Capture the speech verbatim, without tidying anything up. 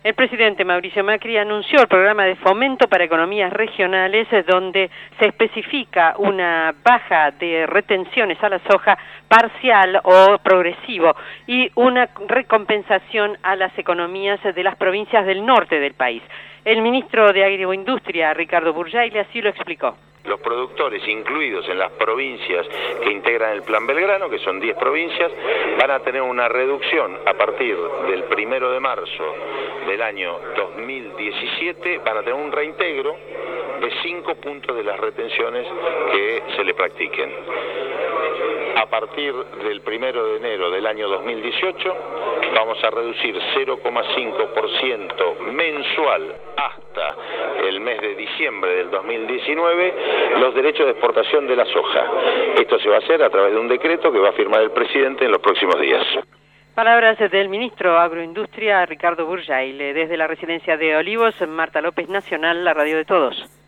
El presidente Mauricio Macri anunció el programa de fomento para economías regionales, donde se especifica una baja de retenciones a la soja parcial o progresivo y una recompensación a las economías de las provincias del norte del país. El ministro de Agroindustria, Ricardo Burjaile, así lo explicó. Los productores incluidos en las provincias que integran el Plan Belgrano, que son diez provincias, van a tener una reducción a partir del primero de marzo del año dos mil diecisiete, van a tener un reintegro de cinco puntos de las retenciones que se le practiquen. A partir del primero de enero del año dos mil dieciocho vamos a reducir cero coma cinco por ciento mensual hasta el mes de diciembre del dos mil diecinueve los derechos de exportación de la soja. Esto se va a hacer a través de un decreto que va a firmar el presidente en los próximos días. Palabras del ministro de Agroindustria, Ricardo Burjaile. Desde la residencia de Olivos, Marta López, Nacional, la radio de todos.